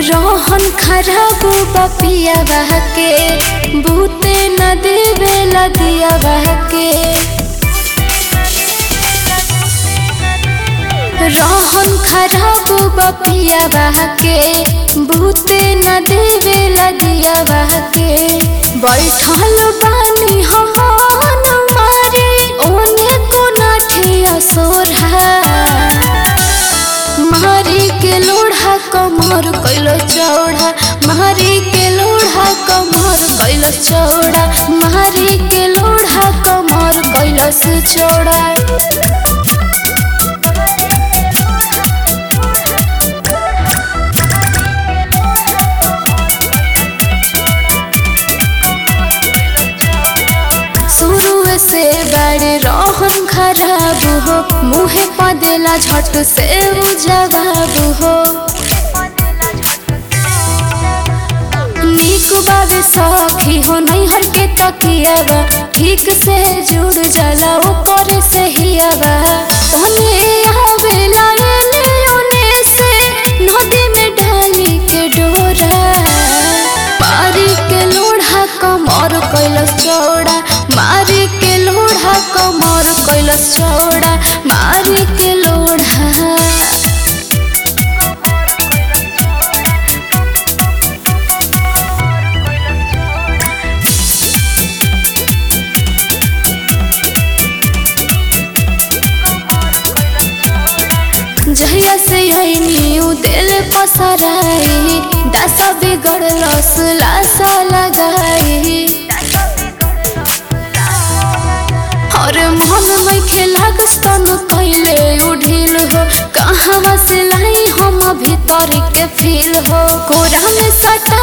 रोहन खराब पपिया बहके बूते न देवेला दिया बहके रोहन खराब पपिया बहके बूते न देवेला दिया बहके बैठल बानी हमान मारे ओने को नाठिया सोरहा मारी के लोढ़ा कमर कैलो चौड़ा मारी के लोढ़ा कमर कैलो चौड़ा मारी के लोढ़ा कमर कैलो से चौड़ा शुरू से बड़े रोहन खराब हो मुहे पदेला झट से जवाब हो नीक बाबे सखी हो नहीं हर के तकियावा ठीक से जुड़ जाला ऊपर से हियावा ओने आवेला एने ओने से नदी में डाली के डोरा मारी के लोढ़ा कमर कैलस चौड़ा मारी के लोढ़ा कमर कैलस चौड़ा मारी के लोढ़ा जहिया से न्यू दिल पसराई दशा बिगड़लस लाशा लगाई और मन में खेलाग स्तन कैले उढ़िल हो कहाँ से लाई हम भीतर के फील हो कोरा में सटा